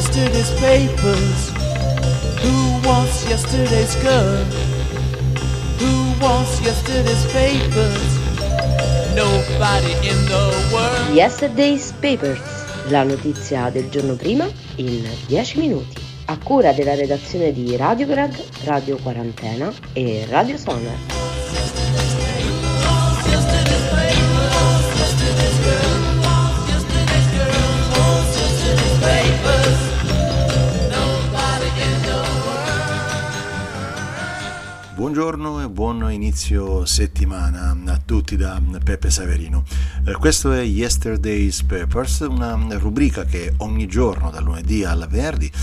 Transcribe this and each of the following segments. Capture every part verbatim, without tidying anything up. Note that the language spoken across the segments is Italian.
yesterday's papers? Who wants yesterday's girl? Who wants yesterday's papers? Nobody in the world. Yesterday's Papers, la notizia del giorno prima in dieci minuti, a cura della redazione di Radiograd, Radio Quarantena e Radio Sonar. Buongiorno e buon inizio settimana a tutti da Peppe Saverino. Eh, questo è Yesterday's Papers, una rubrica che ogni giorno dal lunedì al venerdì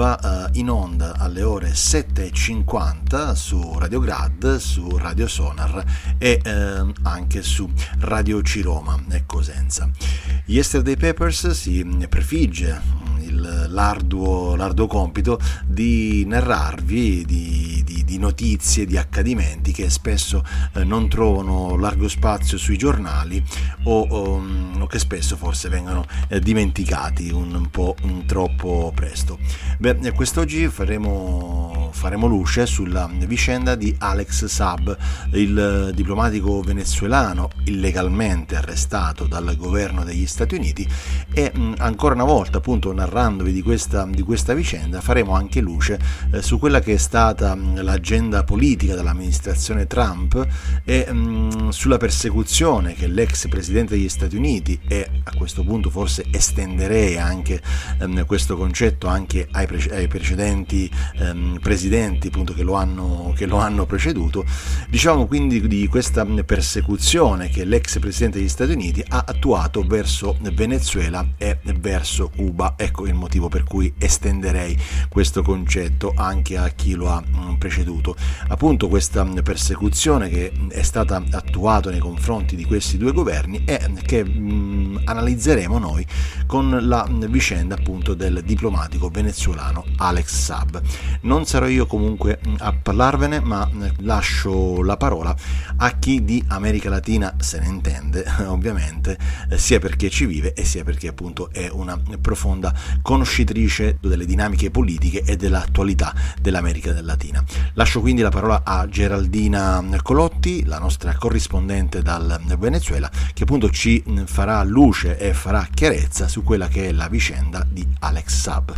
va eh, in onda alle ore sette e cinquanta su Radio Grad, su Radio Sonar e eh, anche su Radio Ciroma e Cosenza. Yesterday Papers si prefigge il l'arduo, l'arduo compito di narrarvi di, di, di notizie, di accadimenti che spesso eh, non trovano largo spazio sui giornali o, o, o che spesso forse vengono eh, dimenticati un, un po' un troppo presto. Beh, quest'oggi faremo, faremo luce sulla vicenda di Alex Saab, il diplomatico venezuelano illegalmente arrestato dal governo degli Stati Uniti e mh, ancora una volta, appunto, narrandovi di questa, di questa vicenda faremo anche luce eh, su quella che è stata mh, l'agenda politica dell'amministrazione Trump e mh, sulla persecuzione che l'ex presidente degli Stati Uniti, e a questo punto forse estenderei anche ehm, questo concetto anche ai, pre- ai precedenti ehm, presidenti appunto che lo hanno, che lo hanno preceduto, diciamo quindi di questa persecuzione che l'ex presidente degli Stati Uniti ha attuato verso Venezuela e verso Cuba. Ecco il motivo per cui estenderei questo concetto anche a chi lo ha preceduto. Appunto, questa persecuzione che è stata attuata nei confronti di questi due governi e che mh, analizzeremo noi con la vicenda appunto del diplomatico venezuelano Alex Saab. Non sarò io comunque a parlarvene, ma lascio la parola a chi di America Latina se ne intende, ovviamente, sia perché ci vive e sia perché appunto è una profonda conoscitrice delle dinamiche politiche e dell'attualità dell'America Latina. Lascio quindi la parola a Geraldina Colotti, la nostra corrispondente dal Venezuela, che appunto ci farà luce e farà chiarezza su quella che è la vicenda di Alex Saab.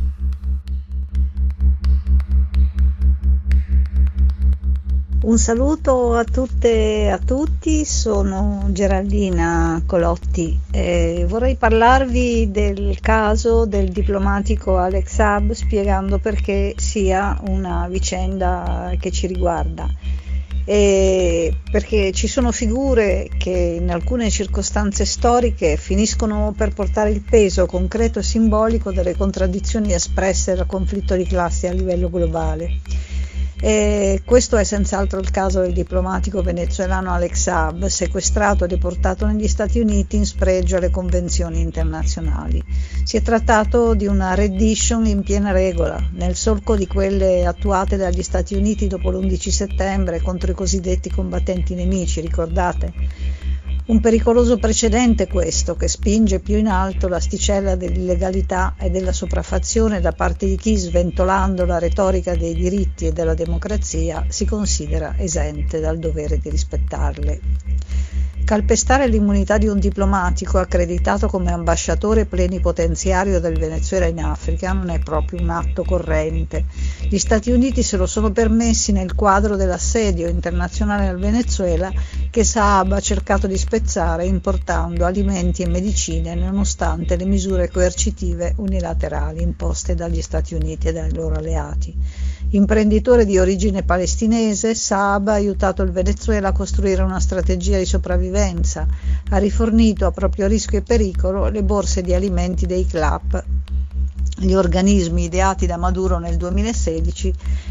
Un saluto a tutte e a tutti, sono Geraldina Colotti e vorrei parlarvi del caso del diplomatico Alex Saab, spiegando perché sia una vicenda che ci riguarda. E perché ci sono figure che in alcune circostanze storiche finiscono per portare il peso concreto e simbolico delle contraddizioni espresse dal conflitto di classi a livello globale. E questo è senz'altro il caso del diplomatico venezuelano Alex Saab, sequestrato e deportato negli Stati Uniti in spregio alle convenzioni internazionali. Si è trattato di una rendition in piena regola, nel solco di quelle attuate dagli Stati Uniti dopo l'undici settembre contro i cosiddetti combattenti nemici, ricordate? Un pericoloso precedente questo, che spinge più in alto l'asticella dell'illegalità e della sopraffazione da parte di chi, sventolando la retorica dei diritti e della democrazia, si considera esente dal dovere di rispettarle. Calpestare l'immunità di un diplomatico accreditato come ambasciatore plenipotenziario del Venezuela in Africa non è proprio un atto corrente. Gli Stati Uniti se lo sono permessi nel quadro dell'assedio internazionale al Venezuela che Saab ha cercato di spezzare importando alimenti e medicine nonostante le misure coercitive unilaterali imposte dagli Stati Uniti e dai loro alleati. Imprenditore di origine palestinese, Saab ha aiutato il Venezuela a costruire una strategia di sopravvivenza, ha rifornito a proprio rischio e pericolo le borse di alimenti dei C L A P, gli organismi ideati da Maduro nel duemilasedici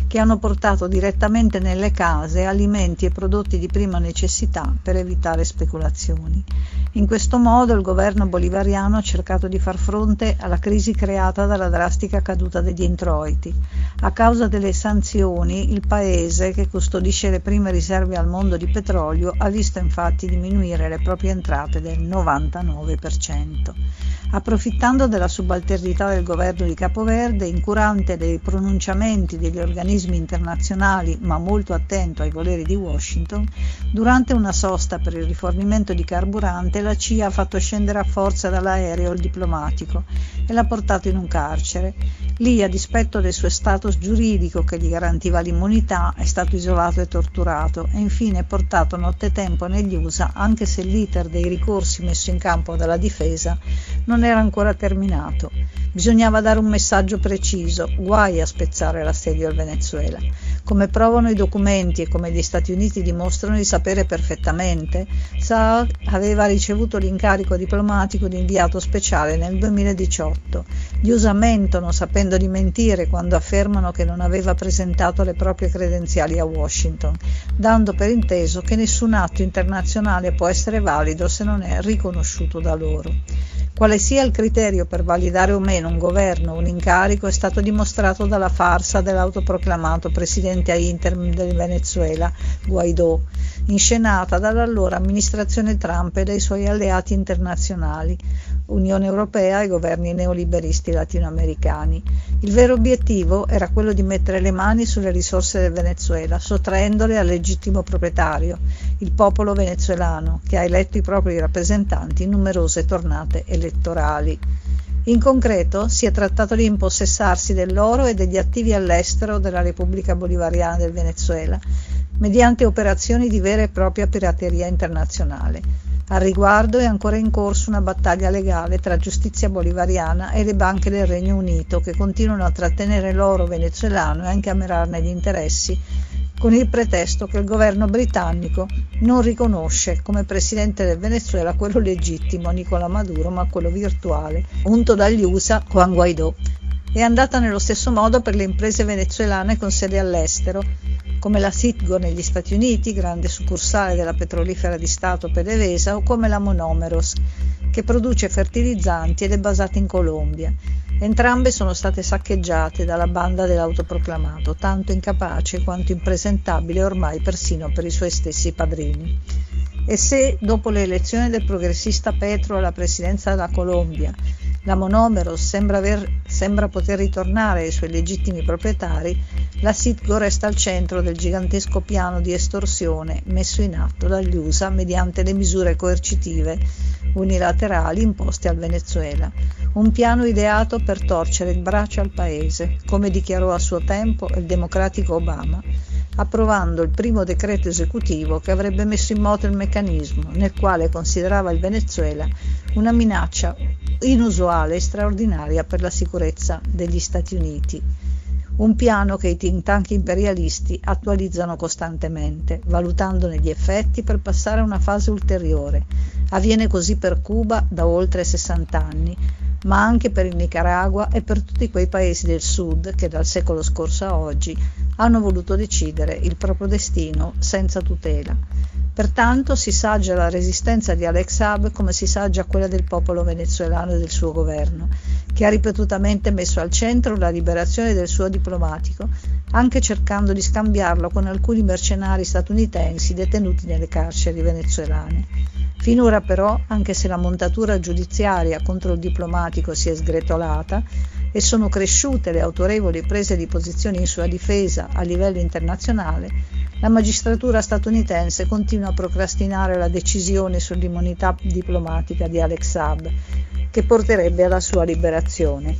che hanno portato direttamente nelle case alimenti e prodotti di prima necessità per evitare speculazioni. In questo modo il governo bolivariano ha cercato di far fronte alla crisi creata dalla drastica caduta degli introiti. A causa delle sanzioni, il paese, che custodisce le prime riserve al mondo di petrolio, ha visto infatti diminuire le proprie entrate del novantanove per cento. Approfittando della subalternità del governo di Capoverde, incurante dei pronunciamenti degli organismi internazionali ma molto attento ai voleri di Washington, durante una sosta per il rifornimento di carburante la C I A ha fatto scendere a forza dall'aereo il diplomatico e l'ha portato in un carcere. Lì, a dispetto del suo status giuridico che gli garantiva l'immunità, è stato isolato e torturato e infine portato nottetempo negli U S A, anche se l'iter dei ricorsi messo in campo dalla difesa non era ancora terminato. Bisognava dare un messaggio preciso, guai a spezzare l'assedio al Venezuela. Come provano i documenti e come gli Stati Uniti dimostrano di sapere perfettamente, Saad aveva ricevuto l'incarico diplomatico di inviato speciale nel duemiladiciotto. Gli U S A mentono sapendo di mentire quando affermano che non aveva presentato le proprie credenziali a Washington, dando per inteso che nessun atto internazionale può essere valido se non è riconosciuto da loro. Quale sia il criterio per validare o meno un governo o un incarico è stato dimostrato dalla farsa dell'autoproclamato presidente a interim del Venezuela, Guaidó, inscenata dall'allora amministrazione Trump e dai suoi alleati internazionali, Unione Europea e governi neoliberisti latinoamericani. Il vero obiettivo era quello di mettere le mani sulle risorse del Venezuela, sottraendole al legittimo proprietario, il popolo venezuelano, che ha eletto i propri rappresentanti in numerose tornate elettorali. In concreto si è trattato di impossessarsi dell'oro e degli attivi all'estero della Repubblica Bolivariana del Venezuela, mediante operazioni di vera e propria pirateria internazionale. Al riguardo è ancora in corso una battaglia legale tra giustizia bolivariana e le banche del Regno Unito, che continuano a trattenere l'oro venezuelano e a incamerarne gli interessi, con il pretesto che il governo britannico non riconosce come presidente del Venezuela quello legittimo Nicolás Maduro, ma quello virtuale, unto dagli U S A Juan Guaidó. È andata nello stesso modo per le imprese venezuelane con sede all'estero, come la Citgo negli Stati Uniti, grande succursale della petrolifera di Stato PDVSA, o come la Monomeros, che produce fertilizzanti ed è basata in Colombia. Entrambe sono state saccheggiate dalla banda dell'autoproclamato, tanto incapace quanto impresentabile ormai persino per i suoi stessi padrini. E se, dopo le elezioni del progressista Petro alla presidenza della Colombia, la Monomeros sembra, aver, sembra poter ritornare ai suoi legittimi proprietari, la Citgo resta al centro del gigantesco piano di estorsione messo in atto dagli U S A mediante le misure coercitive unilaterali imposte al Venezuela. Un piano ideato per torcere il braccio al paese, come dichiarò a suo tempo il democratico Obama, approvando il primo decreto esecutivo che avrebbe messo in moto il meccanismo, nel quale considerava il Venezuela una minaccia inusuale e straordinaria per la sicurezza degli Stati Uniti. Un piano che i think tank imperialisti attualizzano costantemente, valutandone gli effetti per passare a una fase ulteriore. Avviene così per Cuba da oltre sessanta anni, ma anche per il Nicaragua e per tutti quei paesi del sud che dal secolo scorso a oggi hanno voluto decidere il proprio destino senza tutela. Pertanto si saggia la resistenza di Alex Saab come si saggia quella del popolo venezuelano e del suo governo, che ha ripetutamente messo al centro la liberazione del suo diplomatico, anche cercando di scambiarlo con alcuni mercenari statunitensi detenuti nelle carceri venezuelane. Finora però, anche se la montatura giudiziaria contro il diplomatico si è sgretolata e sono cresciute le autorevoli prese di posizione in sua difesa a livello internazionale, la magistratura statunitense continua a procrastinare la decisione sull'immunità diplomatica di Alex Saab, che porterebbe alla sua liberazione.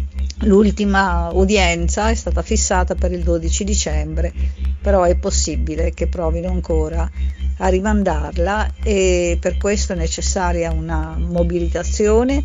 L'ultima udienza è stata fissata per il dodici dicembre, però è possibile che provino ancora a rimandarla e per questo è necessaria una mobilitazione.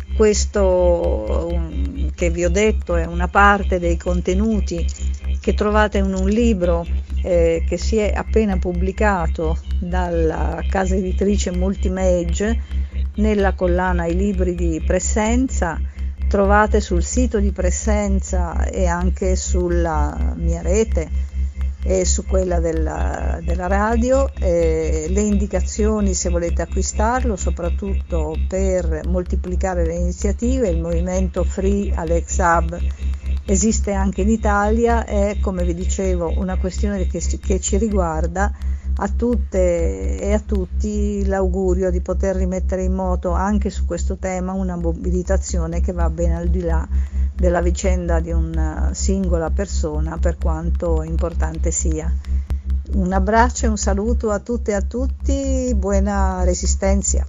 Questo um, che vi ho detto è una parte dei contenuti che trovate in un libro eh, che si è appena pubblicato dalla casa editrice Multimage nella collana I libri di Presenza, trovate sul sito di Presenza e anche sulla mia rete e su quella della, della radio, eh, le indicazioni se volete acquistarlo, soprattutto per moltiplicare le iniziative. Il movimento Free Alex Hub esiste anche in Italia, è, come vi dicevo, una questione che, che ci riguarda. A tutte e a tutti l'augurio di poter rimettere in moto anche su questo tema una mobilitazione che va ben al di là della vicenda di una singola persona, per quanto importante sia. Un abbraccio e un saluto a tutte e a tutti, buona resistenza.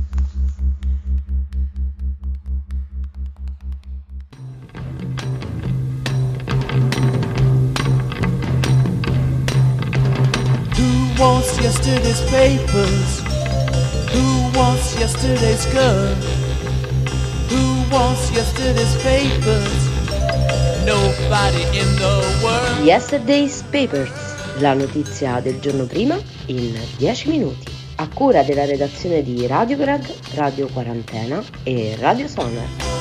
Who wants yesterday's papers? Who wants yesterday's girl? Who wants yesterday's papers? Nobody in the world. Yesterday's Papers, la notizia del giorno prima in dieci minuti, a cura della redazione di Radio Greg, Radio Quarantena e Radio Sonar.